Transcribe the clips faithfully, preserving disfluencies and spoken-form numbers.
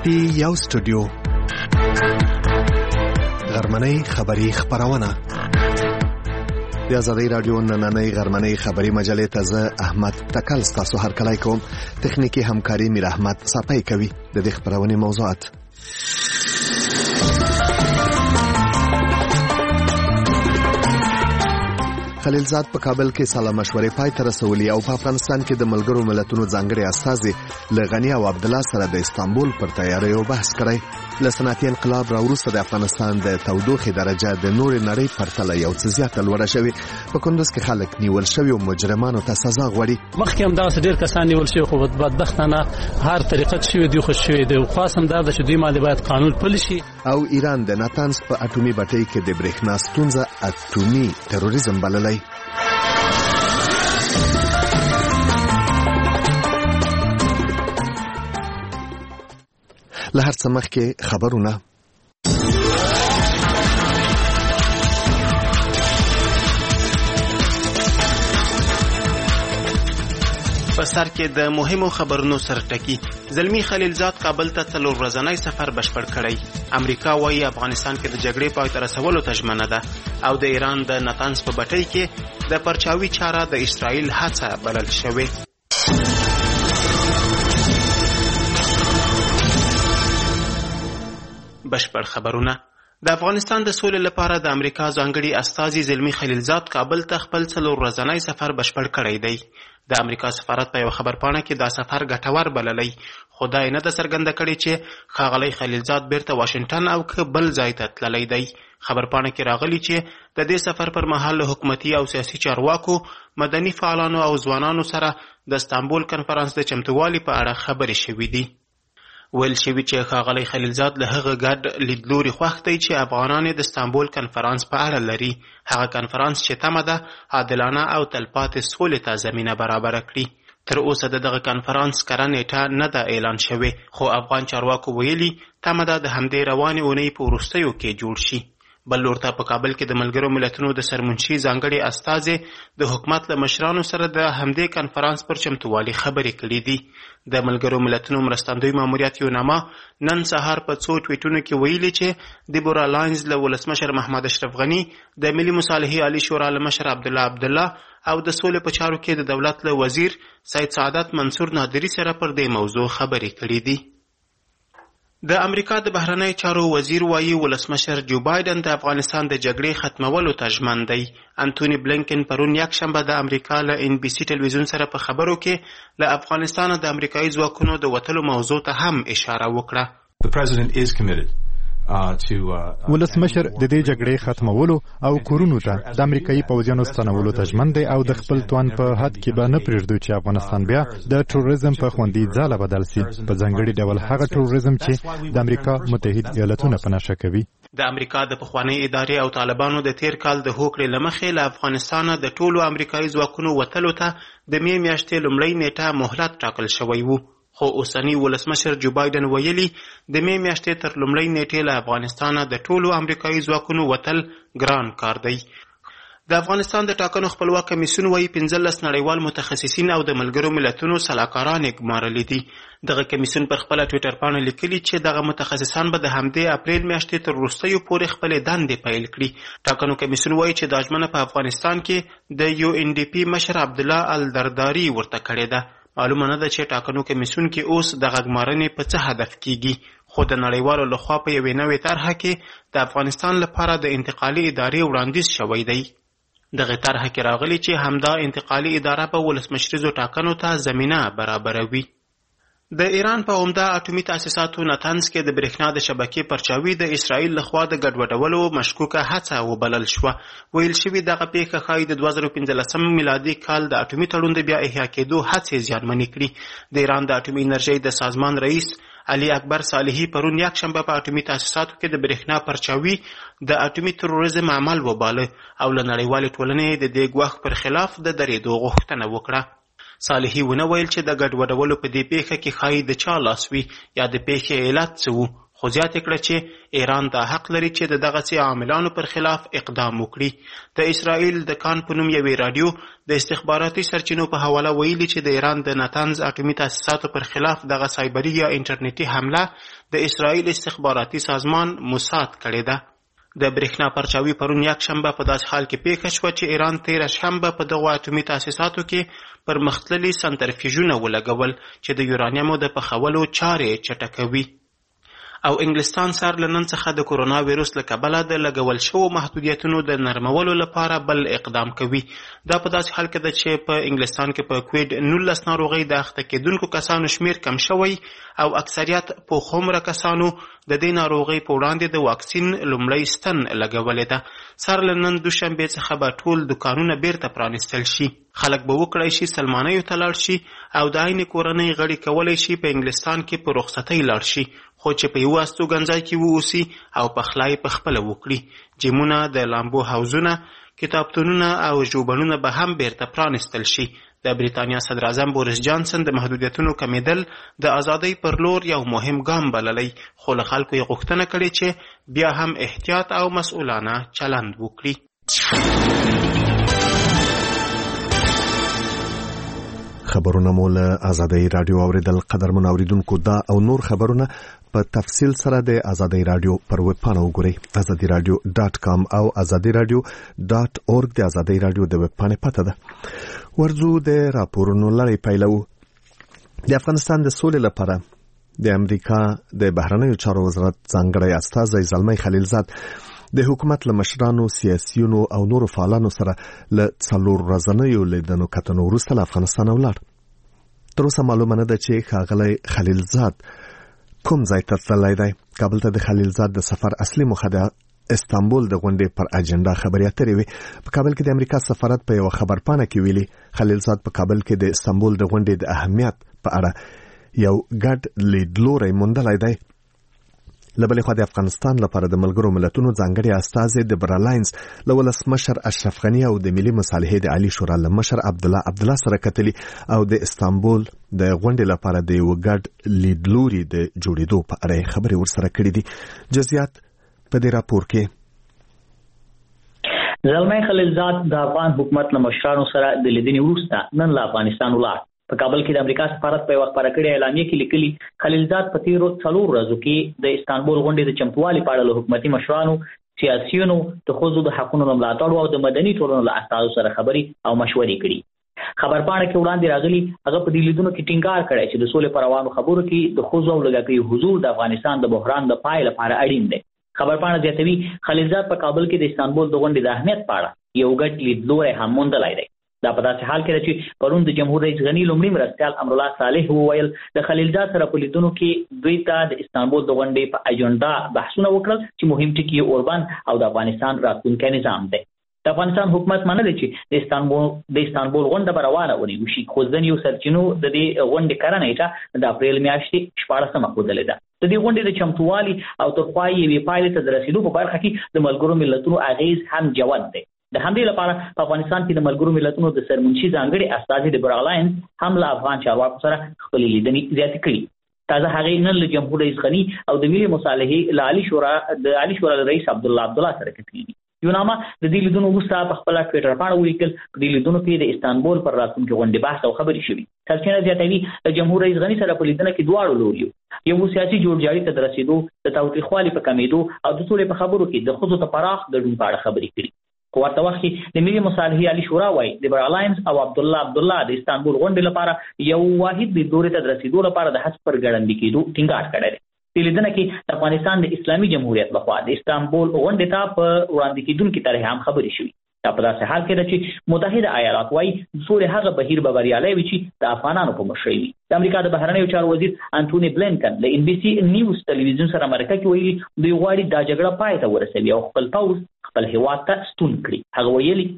ټي یو سټوډیو غرمنۍ خبری خبرونه د آزادۍ رادیو نننۍ غرمنۍ خبری مجلې ته زه احمد تکل ستاسو هرکلی کوم. تخنیکی همکاري میر احمد صافی کوي. د دې خبرونې موضوعات: خلیلزاد په کابل کې سلا مشورې پای ته رسولي او په افغانستان کې د ملګرو ملتونو ځانګړي استازي لغنی او عبد الله سره د استانبول پر تیاریو بحث کړی. له صنعتي انقلاب راوروسته د افغانستان د تودوخې درجه د نورې نړۍ پرتله یو څه زیاته لوړه شوې. په کندوز کې خلک نیول شوي او مجرمانو ته سزا غواړي. مخکې هم داسې ډېر کسان نیول شوي خو بدبختانه هر طریقه شوي دي خو شوي دي. خاص هم دا ده چې دوی باندې باید قانون پلی شي. او ایران د ناتانز په اټومي بټۍ کې د برېښنا ستونزه اټومي تروریزم بللی. له هر څه مخکې خبرونه. په سر کې د مهمو خبرونو سره ټکی. زلمی خلیلزاد کابل ته څلور ورځنی سفر بشپړ کړی. امریکا وايي افغانستان کې د جګړې پای ته رسولو ته ژمنه ده او د ایران د ناتانز په بټۍ کې د پرچاوي چاره د اسرائیل هڅه بلل شوې. بشپړ خبرونه. د افغانستان د سولې لپاره د امریکا ځانګړي استازي زلمی خلیلزاد کابل ته خپل څلور ورځنی سفر بشپړ کړی دی. د امریکا سفارت په یو خبرپاڼه کې دا سفر ګټور بللی، خو دا یې نه ده څرګنده کړې چې ښاغلی خلیلزاد بیرته واشنګټن او که بل ځای ته تللی دی. خبرپاڼه کې راغلی چې د دې سفر پر مهال له حکومتي او سیاسي چارواکو، مدني فعالانو او ځوانانو سره د استانبول کنفرانس د چمتووالي په اړه خبرې شوې دي. ویل شوي چې ښاغلی خلیلزاد له هغه ګډ لیدلوري خوښ دی چې افغانان د استانبول کنفرانس په اړه لري. هغه کنفرانس چې تمه ده عادلانه او تلپاتې سولې ته زمینه برابره کړي. تر اوسه د دغه کنفرانس کره نیټه نه ده اعلان شوې، خو افغان چارواکو ویلي تمه ده د همدې روانې اونۍ په وروستیو کې جوړ شي. بل لور ته په کابل کې د ملګرو ملتونو د سرمنشي ځانګړي استازي د حکومت له مشرانو سره د همدې کنفرانس پر چمتووالي خبرې کړې دي. د ملګرو ملتونو مرستندوی ماموریت یوناما نن سهار په څو ټویټونو کې ویلي چې د بورا لاینز له ولسمشر محمد اشرف غني، د ملي مصالحې عالی شورا له مشر عبدالله عبدالله او د سولې په چارو کې د دولت له وزیر سید سعادت منصور نادری سره پر دې موضوع خبرې کړې دي. د امریکا د بهرنی چارو وزیر وايي ولسمشر جو بایدن د افغانستان د جګړې ختمولو ته ژمن دی. انټونی بلینکن پرون یکشنبه د امریکا له ان بي سي ټلویزیون سره په خبرو کې له افغانستان د امریکایي ځواکونو د وتلو موضوع ته هم اشاره وکړه. ولسمشر د دې جګړې ختمولو او کورونو ته د امریکایي پوځیانو ستنولو ته ژمن دی او د خپل توان په حد کې به نه پرېږدو چې افغانستان بیا د تروریزم په خوندي ځاله بدل سي، په ځانګړي ډول هغه تروریزم چې د امریکا متحد ایالتونه په نښه کوي. د امریکا د پخوانۍ ادارې او طالبانو د تیر کال د هوکړې له مخې له افغانستانه د ټولو امریکایي ځواکونو وتلو ته د مې میاشتې لومړۍ نیټه مهلت ټاکل شوی و، خو اوسنی ولسمشر جو بایدن ویلي د مې میاشتې تر لومړۍ نیټې له افغانستانه د ټولو امریکایي ځواکونو وتل ګران کار دی. د افغانستان د ټاکنو خپلواک کمیسیون وايي پنځلس نړیوال متخصصین او د ملګرو ملتونو سلاکاران یې ګمارلي دي. دغه کمیسیون پر خپله ټویټر پاڼه لیکلي چې دغه متخصصان به د همدې اپریل میاشتې تر وروستیو پورې خپلې دندې پیل کړي. ټاکنو کمیسیون وايي چې دا ژمنه په افغانستان کې د یو ان ډي پي مشر عبدالله الدرداري ورته کړې ده. معلومه نه ده چې ټاکنو کمیسیون کې اوس د غږمارنې په څه هدف کیږي، خو د نړیوالو لخوا په یوې نوې طرحه کې د افغانستان لپاره د انتقالي ادارې وړاندیز شوی دی. دغه طرحه کې راغلي چې همدا انتقالي اداره په ولسمشریزو ټاکنو ته زمینه برابروي. د ایران په عمده اټومي تاسیساتو ناتنز کې د برېښنا د شبکې پرچاوي د اسرائیل لخوا د ګډوډولو مشکوکه هڅه وبلل شوه. ویل شوي دغه پیښه ښایي د دوه زره پنځلسم میلادي کال د اټومي تړون د بیا احیا کېدو هڅې زیانمنې کړي. د ایران د اټومي انرژۍ د سازمان رئیس علي اکبر صالحي پرون یکشنبه په اټومي تاسیساتو کې د برېښنا پرچاوي د اټومي تروریزم عمل وباله او له نړیوالې ټولنې د دې ګواښ پر خلاف د درېدو غوښتنه وکړه. صالحي ونه ویل چې د ګډوډولو په دې پیښه کې ښایي د چا لاس وي یا د پیښې علت څه و، خو زیاته کړه چې ایران دا حق لري چې د دغسې عاملانو پر خلاف اقدام وکړي. د اسرائیل د کان په نوم یوې راډیو د استخباراتي سرچینو په حواله ویلي چې د ایران د نتنز اټومي تاسیساتو پر خلاف دغه سایبري یا انټرنیټي حمله د اسرائیل استخباراتي سازمان موساد کړې ده. د برېښنا پرچاوي پرون یک شنبه په داسې حال کې پیښه شوه چې ایران تېره شنبه په دغو اټومي تاسیساتو کې پرمختللي سنترفیوژونه ولګول چې د یورانیمو د پخولو چارې چټکوي. او انګلستان سر له نن څخه د کورونا ویروس له کبله د لګول شوو محدودیتونو د نرمولو لپاره بل اقدام کوي. دا په داسې حال کې ده چې په انګلستان کې په کوویډ نولس ناروغۍ د اخته کېدونکو کسانو شمیر کم شوی او اکثریت پوخ کسانو د دې ناروغۍ په وړاندې د واکسین لومړی ستن لګولې ده. سر له نن دوشنبې څخه به ټول دکانونه بیرته پرانیستل شي. خلک به وکړی شي سلمانیو ته لاړ شي او د عین کورنۍ غړي کولی شي په انګلستان کې په رخصتۍ لاړ شي، خو چې په یوه استوګنځای کې واوسي او پخلی په خپله وکړي. جیمونه، د لامبو حوزونه، کتابتونونه او ژوبڼونه به هم بیرته پرانیستل شي. د بریتانیا صدر اعظم بوریس جانسن د محدودیتونو کمیدل د ازادۍ پر لور یو مهم ګام بللی، خو له خلکو یې غوښتنه کړې چې بیا هم احتیاط او مسؤلانه چلند وکړي. خبرونه مو له ازادۍ رادیو اوریدل. قدرمن اوریدونکو، دا او نور خبرونه په تفصیل سره د ازادۍ رادیو پر ویب پاڼه وګورئ، ازادي رادیو ډاټ کام او ازادي رادیو ډاټ اورګ د ازادۍ رادیو د ویب پاڼې پته ده. ورځو د راپورونو لړۍ پیلو. د افغانستان د سولې لپاره د امریکا د بهرنیو چارو وزارت ځانګړی استازی زلمی خلیلزاد د حکومت له مشرانو، سیاسیونو او نورو فعالانو سره له څلور ورځنیو لیدنو کتنو وروسته له افغانستان ولاړ. تر اوسه معلومه نه ده چې ښاغلی خلیلزاد کوم ځای ته تللی دی. کابل ته د خلیلزاد د سفر اصلي موخه د استانبول د غونډې پر اجنډا خبرې اترې وي. په کابل کې د امریکا سفارت په یوه خبرپاڼه کې ویلي خلیلزاد په کابل کې د استانبول د غونډې د اهمیت په اړه یو ګډ لیدلوری موندلی دی. له بلې خوا د افغانستان لپاره د ملګرو ملتونو ځانګړي استازی د برالاینس له ولسمشر اشرف غني او د ملي مصالحې د عالي شورا له مشر عبدالله عبدالله سره کتلي او د استانبول د غونډې لپاره د یو ګډ لیدلوري د جوړېدو په اړه خبرې ورسره کړې دي. جزئیات په دې راپور کې. زلمی خلیلزاد د افغان حکومت له مشرانو سره د لیدنې وروسته نن له افغانستان ولاړ. په کابل کې د امریکا سفارت په وخت خبره کړې اعلامیه کې لیکلي خلیلزاد په تیرو څلور ورځو کې د استانبول غونډې د چمتووالي په اړه له حکومتي مشرانو، سیاسیونو، د ښځو د حقونو د ملاتړو او د مدني ټولنو له استازو سره خبرې او مشورې کړي. خبرپاڼه کې وړاندې راغلي هغه په دې لیدنو کې ټینګار کړی چې د سولې پر روانو خبرو کې د ښځو او لږکیو حضور د افغانستان د بحران د پای لپاره اړین دی. خبرپاڼه زیاتوي خلیلزاد په کابل کې د استانبول د غونډې د اهمیت په اړه یو ګډ لیدلوری هم موندلی دی. دا په داسې حال کې ده چې پرون د جمهور رئیس غني لومړي مرستیال امرالله صالح وویل د خلیلزاد سره په لیدنو کې دوی ته د استانبول د غونډې په اجنډا بحثونه وکړل چې مهم ټکي یې اوربند او د افغانستان راتلونکی نظام دی. د افغانستان حکومت منلي چې د استانبول د استانبول غونډه به روانه ونیول شي، خو ځینې سرچینو د دې غونډې کره نیټه د اپریل میاشتې شپاړسمه ښودلې ده. د دې غونډې د چمتووالي او تر پای یوې پایلې ته د رسېدو په برخه کې د ملګرو ملتونو اغیز هم جوت دی. د همدې لپاره په افغانستان کې د ملګرو ملتونو د سرمنشي ځانګړي استازي د برالاینس هم له افغان چارواکو سره خپلې لیدنې زیاتې کړي. تازه هغې نن له جمهور رئیس غني او د ملي مصالحې له عالي شورا د عالي شورا رئیس عبدالله عبدالله سره کتلي دي. یوناما د دې لیدنو وروسته په خپله ټویټر پاڼه ولیکل په دې لیدنو کې د استانبول پر راتلونکي غونډې بحث او خبرې شوي. سرچینه زیاتوي د جمهور رئیس غني سره په لیدنه کې دواړو لوریو یو سیاسي جوړجاړي ته د رسېدو، د تاوتریخوالي په کمېدو او د سولې په خبرو کې د ښځو ته پراخ ګډون په اړه خبرې کړي. په ورته وخت کې د ملي مصالحې عالي شورا وایي د برالاینس او عبدالله عبدالله د استانبول غونډې لپاره یو واحد لیدلوري ته د رسېدو لپاره د هڅو پر ګړندي کېدو ټینګار کړی دی. په لیدنه کې د افغانستان د اسلامي جمهوریت لخوا د استانبول غونډې ته په وړاندې کېدونکي طرحې هم خبرې شوي. دا په داسې حال کې ده چې متحده ایالات وایي د سولې هغه بهیر به بریالی وي چې د افغانانو په مشرۍ وي. د امریکا د بهرنیو چارو وزیر انټوني بلینکن له ان بي سي نیوز تلویزیون سره مرکه کې ویلي دوی غواړي دا جګړه پای ته ورسوي او خپل پوځ خپل هېواد ته ستون کړي. هغه ویلي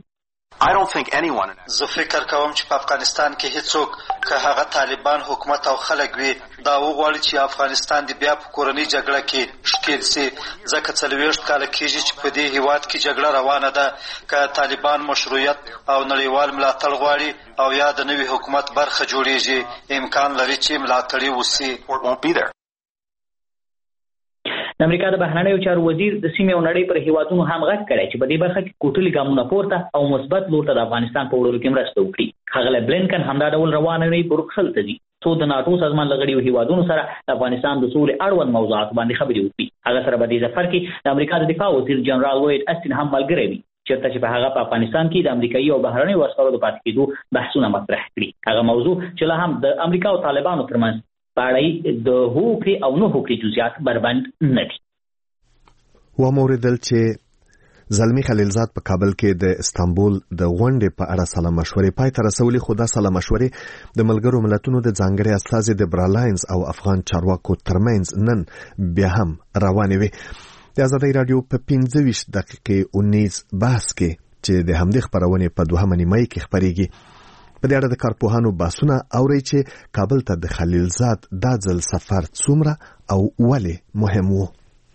زه فکر کوم چې په افغانستان کې هیڅوک که هغه طالبان حکومت او خلک وي دا وغواړي چې افغانستان د بیا په کورنۍ جګړه کې ښکېل سي، ځکه څلوېښت کاله کېږي چې په دې هېواد کې جګړه روانه ده. که طالبان مشروعیت او نړیوال ملاتړ غواړي او یا د نوي حکومت برخه جوړېږي، امکان لري چې ملاتړي وسي. د امریکا د بهرنیو چارو وزیر د سیمې او نړۍ پر هیوادونو هم غږ کړی چې په دې برخه کې کوټلي ګامونه پورته او مثبت لور ته د افغانستان په وړلو کې مرسته وکړي. ښاغلی بلینکن همدا ډول روانه وي بروکسل ته ځي څو د ناټو سازمان له غړیو هیوادونو سره د افغانستان د سولې اړوند موضوعاتو باندې خبرې وکړي. هغه سره په دې سفر کې د امریکا د دفاع وزیر جنرال لوید اسټن هم ملګری وي چېرته چې په هغه په افغانستان کې د امریکایي او بهرنیو عسکرو د پاتې کېدو بحثونه مطرح کړي. هغه موضوع چې لا هم د امریکا او طالبانو ترمنځ په اړه د هوکړې او نه هوکړې جزئیات بربند نه دي. وموردل چې زلمی خلیلزاد په کابل کې د استانبول د غونډې په اړه سلا مشورې پای ته رسولې، خو دا سلا مشورې د ملګرو ملتونو د ځانګړي استازي د برالاینز او افغان چارواکو ترمنځ نن بیا هم روانې وي. د ازادۍ راډیو په پنځه ویشت دقیقې اونیز بحث کې چې د همدې خپرونې په دوهمه نیمایي کې خپرېږي په دې اړه د کارپوهانو بحثونه اوري چې کابل ته د خلیلزاد دا ځل سفر څومره او ولې مهم و.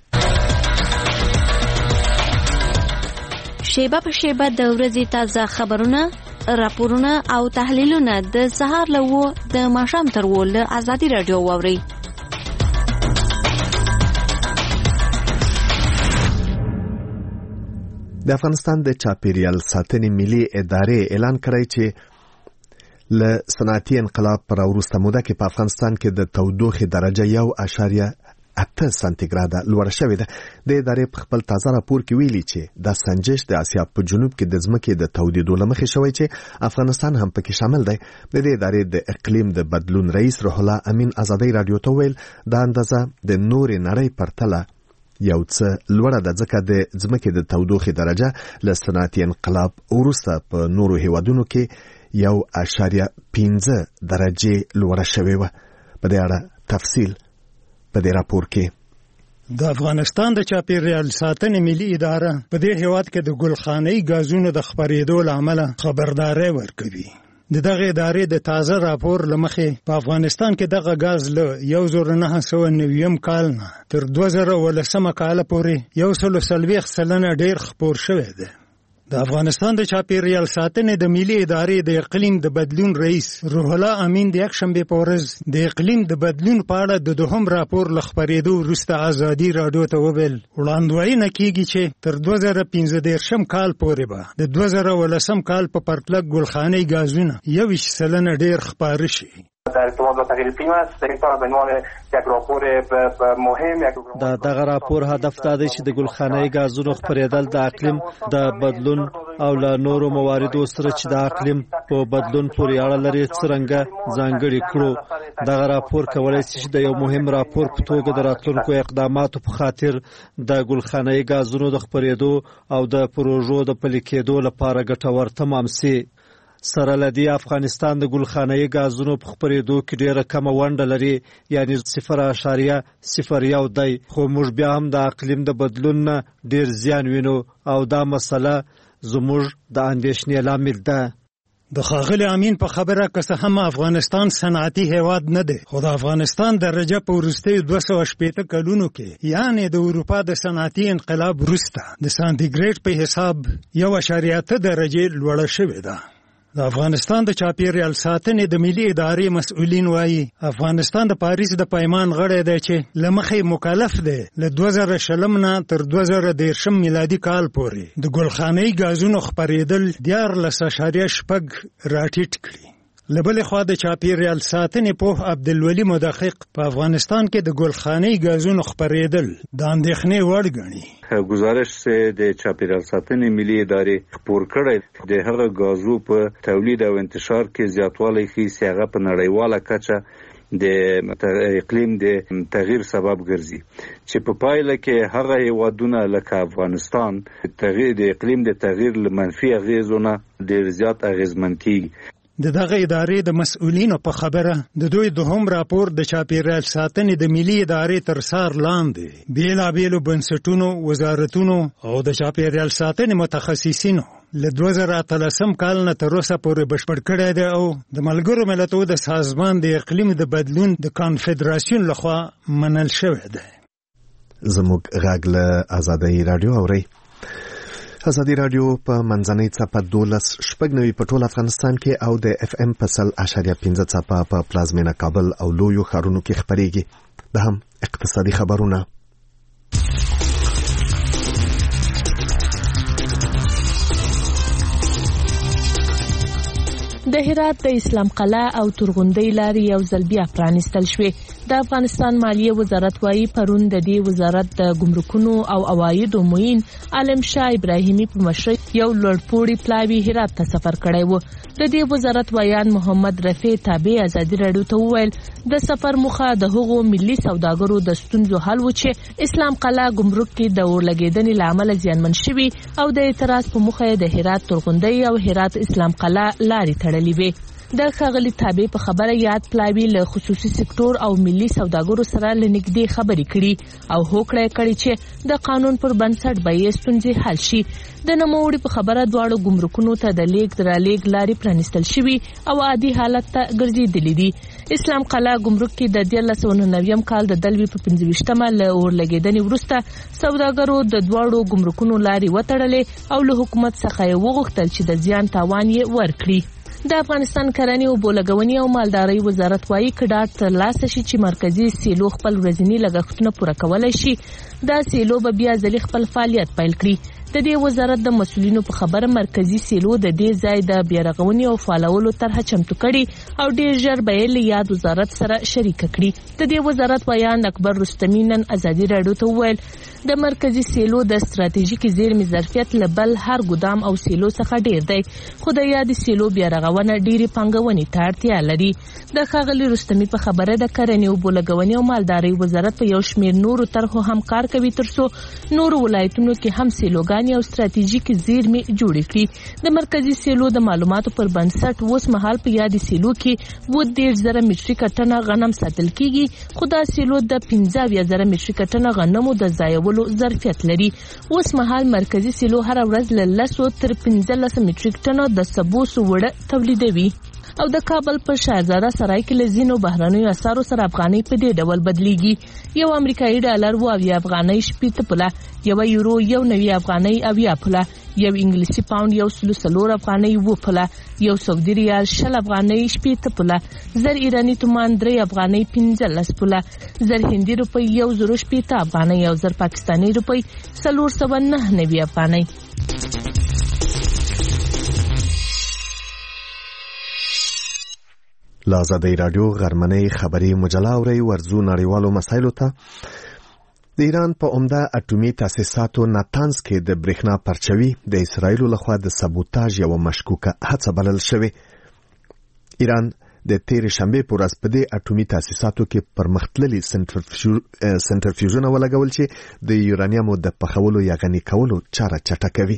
شیبه په شیبه د ورځې تازه خبرونه، راپورونه او تحلیلونه د سهار له وو د ماښام تر وو له ازادي راډیو واورئ. د افغانستان د چاپیریال ساتنې ملي ادارې اعلان کړی چې له صنعتي انقلاب پر وروسته موده کې په افغانستان کې د تودوخې درجه یو اشاریه اته سانتیګراده لوړه شوې ده. د ادارې په خپل تازه راپور کې ویلي چې دا سنجش د اسیا په جنوب کې د ځمکې د تودېدو له مخې شوی چې افغانستان هم پکې شامل دی. د دې ادارې د اقلیم د بدلون رئیس روح الله امین ازادۍ راډیو ته ویل دا اندازه د نورې نړۍ پرتله یو څه لوړه ده ځکه د ځمکې د تودوخې درجه له صنعتي انقلاب وروسته په نورو هیوادونو کې یو اشاریه پنځه درجې لوړه شوې وه. په دې اړه تفصیل په دې راپور کې. د افغانستان د چاپیریال ساتنې ملي اداره په دې هیواد کې د ګلخانه‌ای غازونو د خپرېدو له امله خبرداري ورکوي. د دغه ادارې د تازه راپور له مخې په افغانستان کې دغه غاز له یو زر نه سوه نویم کال نه تر دوه زره ولسمه کال پورې یو سل څلوېښت سلنه ډېر خپور شوی دی. د افغانستان د چاپیریال ساتنې د ملي ادارې د اقلیم د بدلون رئیس روح الله امین د یکشنبې په ورځ د اقلیم د بدلون په اړه د دوهم راپور له خپرېدو وروسته ازادي راډیو ته وویل وړاندوینه کیږي چې تر دوه زره پنځه دېرشم کال پورې به د دوه زره ولسم کال په پرتله ګلخانه‌ای غازونه یوویشت سلنه ډېر خپاره شي. در ارتباط با تغییر اقلیم است در این کار به عنوان یک راپور مهم یک دا دغه راپور هدف دا دی چې د ګلخانه‌ای غازونو خپرېدل د اقلیم د بدلون او له نورو مواردو سره چې د اقلیم په بدلون پورې اړه لري څرنګه ځانګړي کړو. دغه راپور کولای شي چې د یو مهم راپور په توګه د راتلونکو اقداماتو په خاطر د ګلخانه‌ای غازونو د خپرېدو او د پروژو د پلي کېدو لپاره ګټور تمام شي. سره لدی افغانستان د ګلخانه‌ای غازونو په خپرېدو کې ډېره کمه ونډه لري، یعنی صفر اشاریه صفر یو دی، خو موږ بیا هم د اقلیم د بدلون نه ډېر زیان وینو او دا مسله زموږ د اندېښنې لامل ده. د ښاغلي امین په خبره که څه هم افغانستان صنعتي هیواد نه دی، خو د افغانستان درجه په وروستیو دوه سوه شپېته کلونو کې یعنې د اروپا د صنعتي انقلاب وروسته د سانتیګریډ په حساب یو اشاریه اته درجې لوړه شوې ده. د افغانستان د چاپیریال ساتنې د ملي ادارې مسؤلین وایي افغانستان د پاریس د پیمان غړی دی چې له مخې مکلف دی له دوه زره شلم نه تر دوه زره دېرشم میلادي کال پورې د ګلخانه‌ای غازونو خپرېدل دیارلس اعشاریه شپږ راټیټ کړي. له بلې خوا د چاپیریال ساتنې پوه عبدالولي مدقق په افغانستان کې د ګلخانه‌ای غازونو خپرېدل د اندېښنې وړ ګڼي. گزارش سے د چاپیریال ساتنې ملي ادارې خپور کړی د هغه غازو په تولید او انتشار کې زیاتوالی ښیي چې هغه په نړیواله کچه د اقلیم د تغییر سبب ګرځي، چې په پایله کې هغه هیوادونه لکه افغانستان تغییر د اقلیم د تغییر له منفي اغیزو نه ډېر زیات اغیزمن کیږي. د دغه ادارې د مسؤلینو په خبره د دوی دوهم راپور د چاپیریال ساتنې د ملي ادارې تر څار لاندې بیلابیلو بنسټونو، وزارتونو او د چاپیریال ساتنې متخصصینو له دوه زره اتلسم کال نه تر اوسه پورې بشپړ کړی دی او د ملګرو ملتونو د سازمان د اقلیم د بدلون د کانفدراسیون لخوا منل شوی دی. زموږ غږ له ازادۍ راډیو اورئ. ازادي راډیو په منځنۍ څپه دولس شپږ نوي په ټول افغانستان کې او د اف ام په سل اشاریه پنځه څپه په پلازمینه کابل او لویو ښارونو کې خپرېږي. دا هم اقتصادي خبرونه. د هرات د اسلام قلعه او تورغونډۍ لارې یو ځل بیا پرانیستل شوې. د افغانستان مالیه وزارت وايي پرون د دې وزارت د ګمرکونو او عوایدو معین عالم شاه ابراهیمي په مشرۍ یو لوړپوړي پلاوي هرات ته سفر کړی و. د دې وزارت ویان محمد رفیع تابع ازادي راډیو ته وویل د سفر موخه د هغو ملي سوداګرو د ستونزو حل و چې اسلام قلعه ګمرک کې د اورلګیدنې لامل زیانمن شوي او د اعتراض په موخه د هرات تورغونډۍ او هرات اسلام قلعه لارې تړلې وي. د ښاغلي تابع په خبره یاد پلاوي له خصوصي سکتور او ملي سوداګرو سره لنږدې خبرې کړي او هوکړه کړي چې د قانون پر بنسټ به یې ستونزې حل شي. د نوموړي په خبره دواړو ګمرکونو ته د لیک درلیک لارې پرانیستل شوي او عادي حالت ته ګرځېدلې دي. اسلام قلعه ګمرک کې د دیارلس سوه نهه نوي کال د دلوي په پنځه ویشتمه له اورلګیدنې وروسته سوداګرو د دواړو ګمرکونو لارې وتړلې او له حکومت څخه یې وغوښتل چې د زیان تاوان یې ورکړي. د افغانستان کرنې او بولګونې او مالدارۍ وزارت وايي کډاټ ترلاسه شي چې مرکزی سیلو خپل ورځنی لګښتونه پوره کولای شي. دا سیلو به بیا ځلې خپل فعالیت پیل کړي. د دې وزارت د مسؤلینو په خبره مرکزی سیلو د دې ځای د بیارغونې او فعالولو طرحه چمتو کړي او ډیر ژر به یې یاد وزارت سره شریک کړي. د دې وزارت ویان اکبر رستمی نن ازادي راډیو ته وویل د مرکزی سیلو د ستراتیژیکي زیرمې ظرفیت له بل هر ګدام او سیلو څخه ډیر دی خو د یاد سیلو بیارغونه ډیری پانګونې ته اړتیا لري. د ښاغلي رستمی په خبره د کرنې او بولګونې او مالدارۍ وزارت په یو شمېر نورو طرحو هم کار کوي ترڅو نورو ولایتونو کې هم سیلوګان او ستراتیژیکي زیرمې جوړې کړي. د مرکزی سیلو د معلوماتو پر بنسټ اوس مهال په یاد سیلو کې و ډیر زره مټریکه ټنه غنم ساتل کیږي خو دا سیلو د پنځه اویا زره مټریکه ټنه غنمو د ځایولو ظرفیت لري. اوس مهال مرکزی سیلو هر ورځ له لسو تر پنځلس مټریک ټنه د سبو سوړه تولیدوي. او د کابل په شاهزاده سرای کې لزینو بهرنیو اسعارو سره افغانۍ په دې ډول بدلیږي. یو امریکایي ډالر و اویا افغانۍ شپېته پوله، یو یورو یو نوي افغانۍ اویا پوله، یو انګلیسي پاوند یو سلو څلور افغانۍ اووه پوله، یو سعودي ریال شل افغانۍ شپېته پوله، زر ایراني تومان درې افغانۍ پنځلس پوله، زر هندي روپۍ یو زرو شپېته افغانۍ او زر پاکستاني روپۍ څلور سوه نهه نوي افغانۍ. له ازادۍ راډیو غرمنۍ خبري مجله اورئ. ورځو نړیوالو مسایلو ته. د ایران په عمده اټومي تاسیساتو ناتانز کې د برېښنا پرچوي د اسرایلو لخوا د سبوتاژ یوه مشکوکه هڅه بلل شوې. ایران د تېرې شنبې په ورځ په دې اټومي تاسیساتو کې پرمختللي سنټرفیوژونه ولګول چې د یورانیمو د پخولو یا غني کولو چاره چټکوي.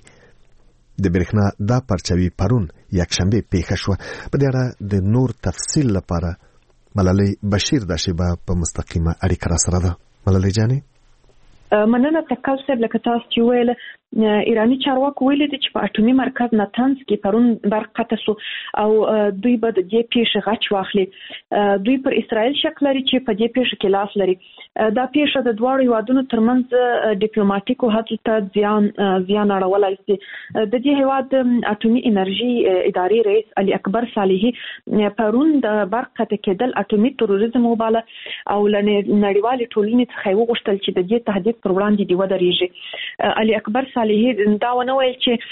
د برېښنا دا پرچوي پرون یکشنبه پیښه شوه. په دې اړه د نور تفصیل لپاره ملالۍ بشیر د شیبه په مستقیمه اړیکه را سره ده. ملالۍ جانې مننه تکل صاحب. لکه تاسو چې ویل ایرانی چارواکو ویلي دي چې په اټومي مرکز ناتانز کې پرون برق قطع شو او دوی به د دې پیښې غچ واخلي. دوی پر اسرائیل شک لري چې په دې پیښه کې لاس لري. دا پیښه د دواړو هیوادونو ترمنځ ډیپلوماټیکو هڅو ته زیان زیان اړولای شي. د دې هیواد اټومي انرژي ادارې رئیس علي اکبر صالحي پرون د برق قطع کېدل اټومي تروریزم وباله او نړیوالې ټولنې څخه وغوښتل چې د دې تهدید پر وړاندې دی ودرېږي. علي اکبر صالحي دا ونه ویل چې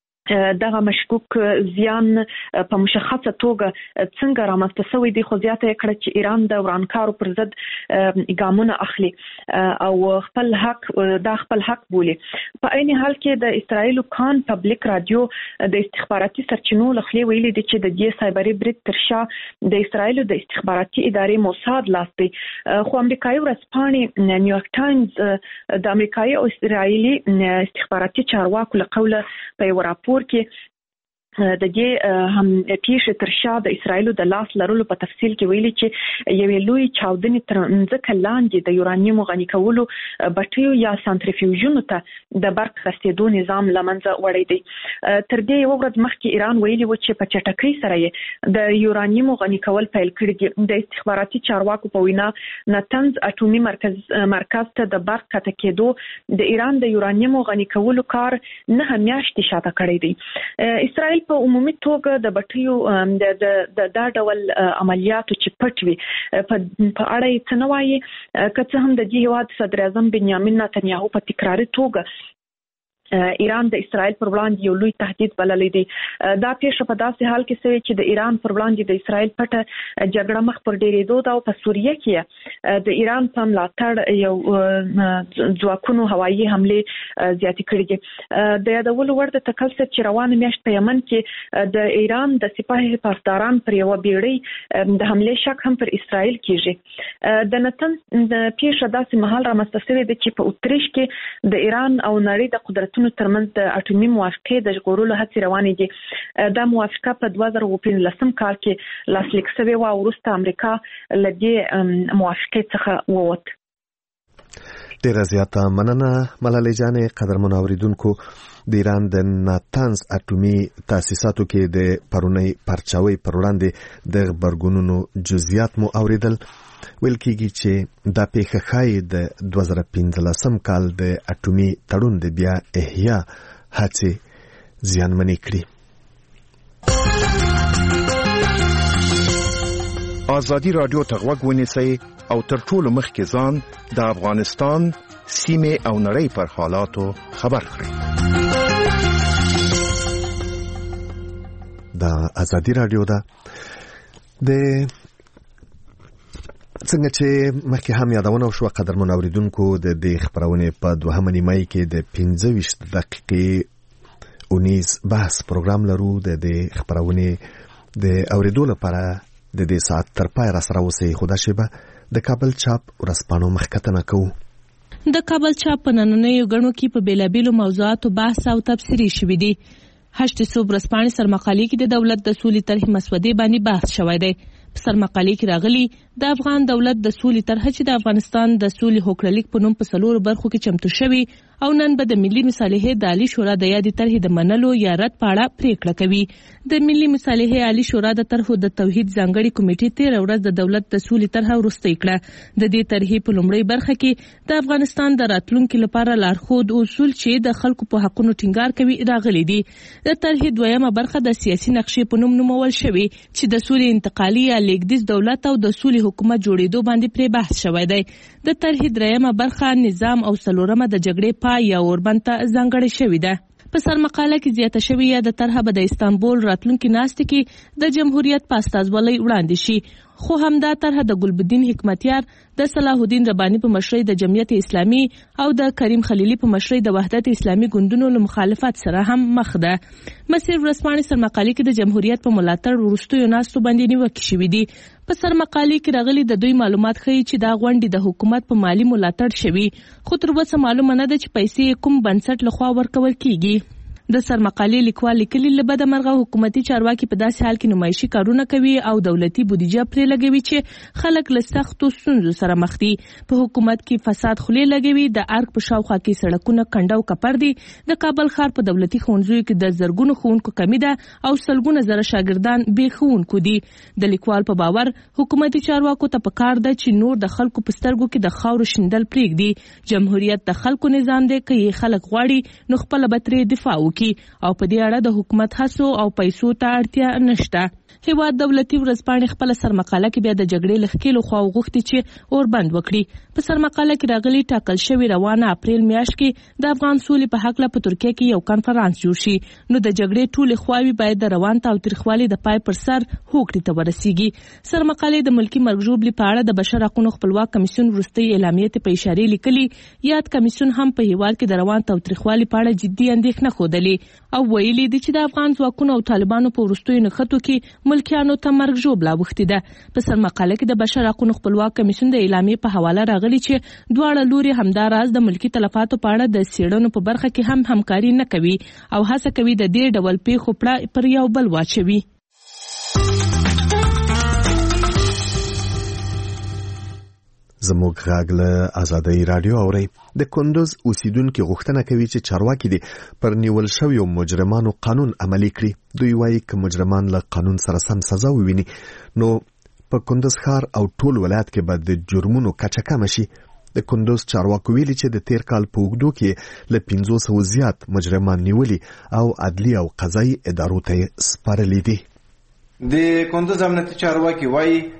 دغه مشکوک زیان په مشخصه توګه څنګه رامنځته شوی دی، خو زیاته یې کړه چې ایران د ورانکارو پر ضد ګامونه اخلي او خپل حق دا خپل حق بولي. په عین حال کې د اسرائیل کان پبلک رادیو د استخباراتي سرچینو لخوا ویلي دي چې د دې سایبري برید تر شا د اسرائیل د استخباراتي ادارې موساد لاس دی. خو امریکایي ورځپاڼې نیویارک ټایمز د امریکایي او اسرائیلي استخباراتي چارواکو له قوله په یو راپور کې د دې هم پیښې تر شا د اسرائیل د لاس لرلو په تفصیل کې ویلي چې یوې لوی چاودنې تر ځمکه لاندې د یورانیم غني کولو بټریو یا سانتریفیوژونو ته د برق رسیدو نظام لمنځه وړی دی. تر دې یو ورځ مخکې ایران ویلي و چې په چټکۍ سره یې د یورانیم غني کول پیل کړی دي. د استخباراتي چارواکو په وینا ناتنز اټومي مرکز مرکز ته د برق قطع کېدو د ایران د یورانیم غني کولو کار نه میاشتې شاته کړی دی. اسرائیل په عمومي توګه د بټریو د دا ډول عملیاتو چې پټ وي په اړه یې څه نه وایي. که څه هم د دې هیواد صدر اعظم بنیامین نتنیاهو په تکراري توګه ایران د اسرائیل پر وړاندې یو لوی تهدید بللی دی. دا پیښه په داسې حال کې شوې چې د ایران پر وړاندې د اسرائیل پټه جګړه مخ پر ډیرېدو ده او په سوریه کې د ایران په ملاتړ یو ځواکونو هوایي حملې زیاتې کړې دي. د یادولو وړ د تکل صاحب چې روانه میاشت په یمن کې د ایران د سپاه پاسداران پر یوه بیړۍ د حملې شک هم پر اسرائیل کېږي. د نتنز پیښه داسې مهال رامنځته شوې ده چې په اتریش کې د ایران او نړۍ د قدرت ترمنځ د اټومي موافقې د ژغورلو هڅې روانې دي. دا موافقه په دوه زره اووه پنځلسم کال کې لاسلیک شوې وه او وروسته امریکا له دې موافقې څخه ووت. ډیره زیاته مننه ملالۍ جانې. قدرمنو اوریدونکو، د ایران د ناتنز اټومي تاسیساتو کې د پرونی پرچاوي پر وړاندې د غبرګونونو جزئیات مو اوریدل. ویل کېږي چې دا پیښه ښایي د دوه زره پنځلسم کال د اټومي تړون د بیا احیا هڅې زیانمنې کړي. ازادي راډیو ته غوږ ونیسئ او تر ټولو مخکې ځان د افغانستان سیمې او نړۍ پر حالاتو خبر کړئ. دا ازادي راډیو ده. د څنګه چې مخکې هم یادونه وشوه قدرمنو اوریدونکو، د دې خپرونې په دوهمه نیمایي کې د پنځه ویشت دقیقې اونیز بحث پروګرام لرو. د دې خپرونې د اوریدو لپاره د دې ساعت تر پای را سره اوسئ. خو دا شیبه د کابل چاپ ورځپاڼو مخکتنه کوو. د کابل چاپ په نننیو غړو کې په بیلابیلو موضوعاتو بحث او تبصرې شوي دي. هشت صوب ورځپاڼې سرمقالې کې د دولت د سولې طرحې مسودې باندې بحث شوی دی. په سرمقالې کې راغلي د افغان دولت د سولې طرحه چې د افغانستان د سولې هوکړلیک په نوم په څلورو برخو کې چمتو شوی او نن به د ملي مصالحې د عالی شورا د یادې طرحې د منلو یا رد په اړه پریکړه کوي. د ملي مصالحې عالی شورا د طرحو د توحید ځانګړي کمیټې تېره ورځ د دولت د سولې طرحه وروستۍ کړه. د دې طرحې په لومړۍ برخه کې د افغانستان د راتلونکي لپاره لارښود اصول چې د خلکو په حقونو ټینګار کوي راغلي دي. د طرحې دویمه برخه د سیاسي نقشې په نوم نومول شوی چې د سولې انتقالي یا لیږدیز دولت او د سولې حکومت جوړېدو باندې پرې بحث شوی دی. د طرحې دریمه برخه نظام او څلورمه د جګړې پای یا اوربند ته ځانګړې شوې ده. په سرمقاله کې زیاته شوې یا د طرحه به د استانبول راتلونکي ناستې کې د جمهوریت په استازولۍ وړاندې شي. خو همدا طرحه د ګلبدین حکمتیار، د صلاح الدین رباني په مشرۍ د جمعیت اسلامي او د کریم خلیلي په مشرۍ د وحدت اسلامي ګوندونو له مخالفت سره هم مخ ده. مسیر ورځپاڼې سرمقالې کې د جمهوریت په ملاتړ وروستیو ناستو باندې نیوکې شوې دي. په سرمقالې کې راغلي د دوی معلومات ښیي چې دا غونډې د حکومت په مالی ملاتړ شوي، خو تر اوسه معلومه نه ده چې پیسې کوم بنسټ لخوا ورکول کیږي. د سرمقالې لیکوال لیکلي له بده مرغه حکومتي چارواکي په داسې حال کې نمایشي کارونه کوي او دولتي بودیجه پرې لګوي چې خلک له سختو ستونزو سره مخ دي. په حکومت کې فساد خولې لګوي. د ارګ په شاوخوا کې سړکونه کنډه او کپر دي. د کابل ښار په دولتي ښوونځیو کې د زرګونو ښوونکو کمی ده او سلګونه زره شاګردان بې ښوونکو دي. د لیکوال په باور حکومتي چارواکو ته پکار ده چې نور د خلکو په سترګو کې د خاورو شیندل پرېږدي. جمهوریت د خلکو نظام دی، که یې خلک غواړي نو خپله به ترې دفاع وکړي او په دې اړه د حکومت هڅو او پیسو ته اړتیا نشته. هیواد دولتي ورځپاڼې خپل سرمقاله کې بیا د جګړې لخکېلو خوا وغوښتي چې اوربند وکړي. په سرمقاله کې راغلي ټاکل شوی روانه اپریل میاشت کې د افغان سولې په حق له په ترکیه کې یو کنفرانس جوړ شي. نو د جګړې ټولې خواوې باید د روان تاوتریخوالي د پای پر سر هوکړې ته ورسیږي. سرمقالې د ملکی مرګ ژوبلې په اړه د بشر حقوقو خپلواک کمیسیون وروستۍ اعلامیې ته په اشاره لیکلي. یاد کمیسیون هم په هیواد کې د روان تاوتریخوالي په اړه جدي اندېښنه ښودلې او ویلي دي چې د افغان ځواکونو او طالبانو په وروستیو نښتو کې ملکیانو ته مرګ ژوبله اوښتې ده. په سرمقاله کې د بشر حقوقو خپلواک کمیسیون د اعلامیې په حواله راغلي چې دواړه لوري همداراز د ملکی تلفاتو په اړه د څېړنو په برخه کې هم همکاري نه کوي او هڅه کوي د دې ډول پیښو پړه پر یو بل واچوي. زموږ غږ له ازادۍ راډیو اورئ. د کندوز اوسیدونکو غوښتنه کوي چې چارواکي دي پر نیول شویو مجرمانو قانون عملي کړي. دوی وایي چې مجرمان له قانون سره سم سزا وویني نو په کندوز ښار او ټول ولایت کې به د جرمونو کچه کمه شي. د کندوز چارواکو ویلي چې د تیر کال په اوږدو کې له پنځو سوو زیات مجرمان نیولي او عدلي او قضایي ادارو ته یې سپارلي دي. د کندوز امنیتي چارواکي وایي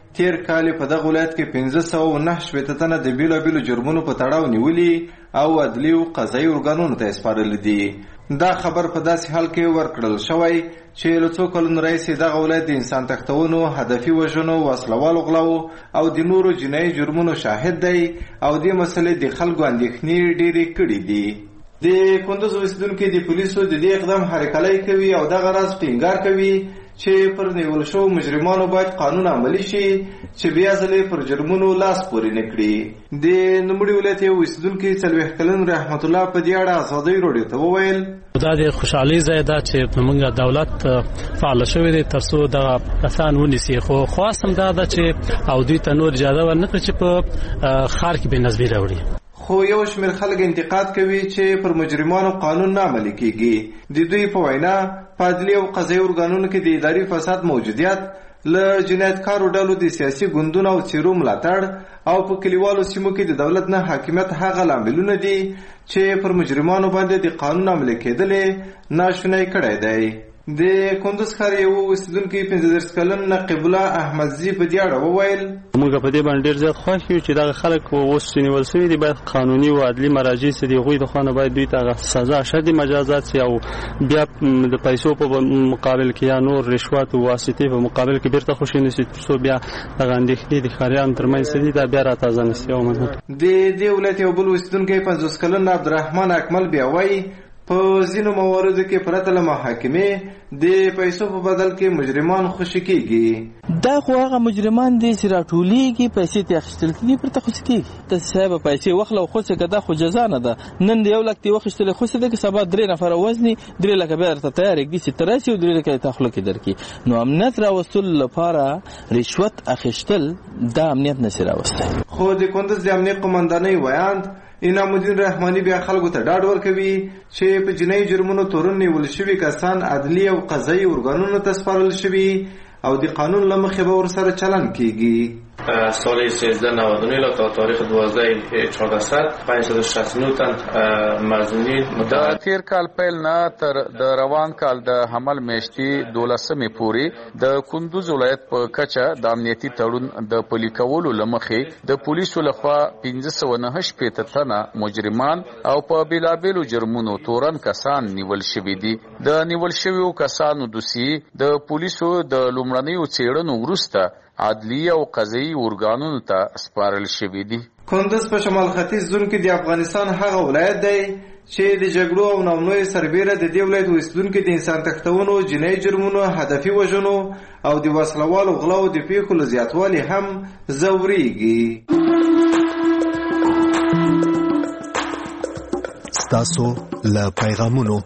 تیر کال په دغه ولایت کې پنځه سوه او نهه شپېته تنه د بیلابیلو جرمونو په تړاو نیولي او عدلي او قضایي ارګانونو ته سپارلي دي. دا خبر په داسې حال کې ورکړل شوی چې له څو کلونو راهیسې دغه ولایت د انسان تښتونو، هدفي وژنو، وسلوالو غلاو او د نورو جنایي جرمونو شاهد دی او دې مسلې د خلکو اندېښنې ډېرې کړي دي. د کندوز اوسیدونکي د پولیسو د دې اقدام هرکلی کوي او دغه راز ټینګار کوي چې پر نیول شوو مجرمانو باید قانون عملي شي چې بیا ځلې پر جرمونو لاس پورې نه کړي. د نوموړي ولایت یو اوسیدونکي څلوېښت کلن رحمت الله په دې اړه ازادۍ راډیو ته وویل دا د خوشحالۍ ځای ده چې موږ دولت فعال شوی دی تر څو دغه کسان ونیسي، خو خواستم دا ده چې او دوی ته نور اجازه ورنکړي چې په ښار کې بېنظمي راوړي. خو یو شمېر خلک انتقاد کوي چې پر مجرمانو قانون نه عملي کیږي. د دوی په وینا په عدلي او قضایي ارګانونو کې د اداري فساد موجودیت، له جنایتکارو ډلو د سیاسي ګوندونو او څیرو ملاتړ او په کلیوالو سیمو کې د دولت نه حاکمیت هغه لاملونه دي چې پر مجرمانو باندې د قانون عملي کېدلې ناشونی کړی دی. د کندوز ښار یو اوسیدونکی پنځه دېرش کلن نقیب الله احمدزي په دې اړه وویل موږ په دې باندې ډېر زیات خوښ یو چې دغه خلک اوس چې نیول سوي دي باید قانوني او عدلي مراجع سي، د هغوی د خوا نه باید دوی ته سزا شدید مجازات سي او بیا د پیسو په مقابل کې یا نور رشوت او واسطې په مقابل کې بیرته خوشي نه سي تر څو بیا دغه اندېښنې د ښاریانو ترمنځ دي دا بیا راتازه نه سي. د دې ولایت یو بل اوسیدونکی پنځوس کلن عبدالرحمن اکمل بیا وایي په ځینو مواردو کې پرته له محاکمې د پیسو په بدل کې مجرمان خوشي کېږي. دا خو هغه مجرمان دي چې راټولېږي، پیسې ترې اخیستل کېږي، پرته خوشي کېږي. ته صاحب پیسې واخله او خوشي که دا خو جزا نه ده. نن د یو لک دې واخیستلې خوشي ده، که سبا درې نفره وزني درې لکه بیا درته تیار کړي چې ته راسي او درې لکه یې تا خوله کې درکړي. نو امنیت راوستلو لپاره رشوت اخیستل دا امنیت نشي راوستی. خو د کندوز د امنیت قمندانۍ ویاند انعام الدین رحماني بیا خلکو ته ډاډ ورکوي چې په جنایي جرمونو تورن نیول شوي کسان عدلي او قضایي ارګانونو ته سپارل شوي او د قانون له مخې به ورسره چلند کیږي. سال سیزده نود و نه تا تاریخ دوازده چهاردهصد پنجصد و شصت و نه تن مظنونین د تیر کال پیل نه تر د روان کال د حمل میاشتې دولسمې پورې د کندوز ولایت په کچه د امنیتي تړون د پلي کولو له مخې د پولیسو لخوا پنځه سوه نهه شپېته تنه مجرمان او په بېلابېلو جرمونو تورن کسان نیول شوي دي. د نیول شویو کسانو دوسیې د پولیسو د لومړنیو څېړنو وروسته عدلی او قضایي ارګانونو ته سپارل شوي دي. کندوز په شمال ختیځ زون کې د افغانستان هغه ولایت دی چې د جګړو او نامنوي سربیره د دې ولایت اوسیدونکي د انسان تښتونو، جنایي جرمونو، هدفي وژنو او د وسلوالو غلاو د پیښو له زیاتوالي هم ځورېږي. ستاسو له پیغامونو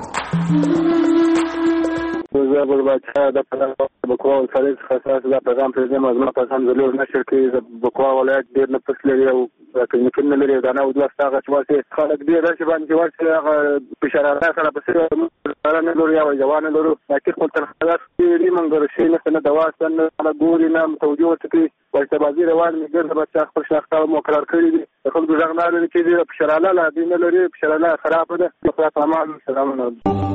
زه بلبچه د بکوا ولسوالۍ څخه ستاسو دا پیغام پرېږدم. زما پیغام د لور نشر کې د بکوا ولایت ډېر نفوس لري او کلینیکونه نه لري. دا نه ودلسته هغه چې واسې خلک ډېر داسې باندې چې واسې هغه فشارانه سره پسې نه لرو یا دوا نه لرو لکن خپل تر خلاص ډېرې منګر شي نه دوا سن نه ګوري نه متوجه ورته کوي ورته بازي روان مې ګرځه بچا خپل شاخته مقرر کړی دي. خلکو ځغ نه لري چې دې فشارانه لا دې نه لري فشارانه خراب ده. په تمام سلامونه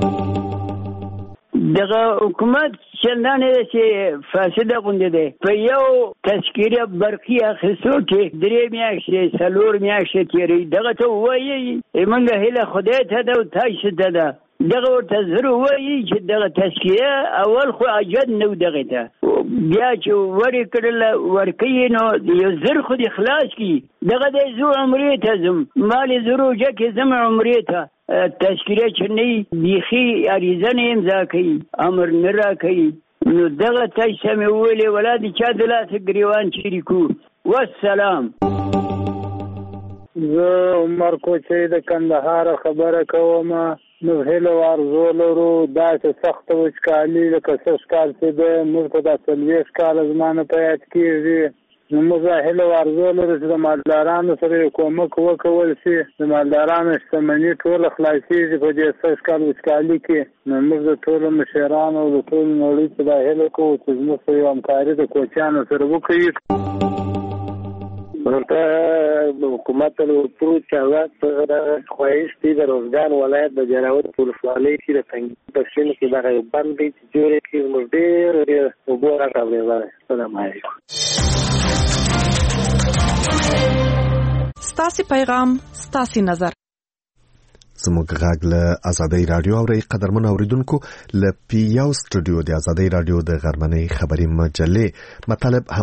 دغه حکومت چندانې چې فاسده غونډه ده په یو تشکیله برقي اخیستو کې درې میاشتې څلور میاشتې تېرې دغه ته وایي موږ هیله خدای ته ده او تاسو ته ده. دغه ورته زر وایي چې دغه تشکیله اول خو اجد نه و دغه ته بیا چې ورې کړل ورکوي نو یو زر خو دې خلاص کړي. دغه دی زه عمرې ته ځم مالې زه روژه کې ځم عمرې ته تشکیله چې نه بیخي عریضه نه امضا کوي امر نه راکوي. نو دغه تاسو ته مې وویلې ولا د چا د لاسه ګریوان چیرې کړو. والسلام. زه عمر کوچی د کندهار خبره کوم. نو هیله ارزو لرو داسې سخته وچکالي لکه سږ کال چې ده موږ ته دا څلوېښت کاله زما نه په یاد کېږي. نو موږ هیله ارزو لرو چې د مالدارانو سره یې کومک وکول شي. د مالدارانو شتمني ټوله خلاصېږي په دې سږ کال وچکالي کې. نو موږ د ټولو مشرانو او د ټولو نړۍ ته دا هیله کوو چې زموږ سره یو همکاري د کوچیانو سره وکړي. ورته حکومت له پرو چاوات خواهش دي د روزګان ولایت د جلاوت ولسوالۍ کې د څنګه په شنو کې دا باندې جوړې کې موږ ډېر ډېر وګورا کوي. سلام علیکم. ستاسو پیغام ستاسو نظر زموږ غږ له آزادۍ رادیو اوري. قدرمن اوریدونکو له پی یو سټوډیو د آزادۍ رادیو د غرمنۍ خبري مجلې مطلب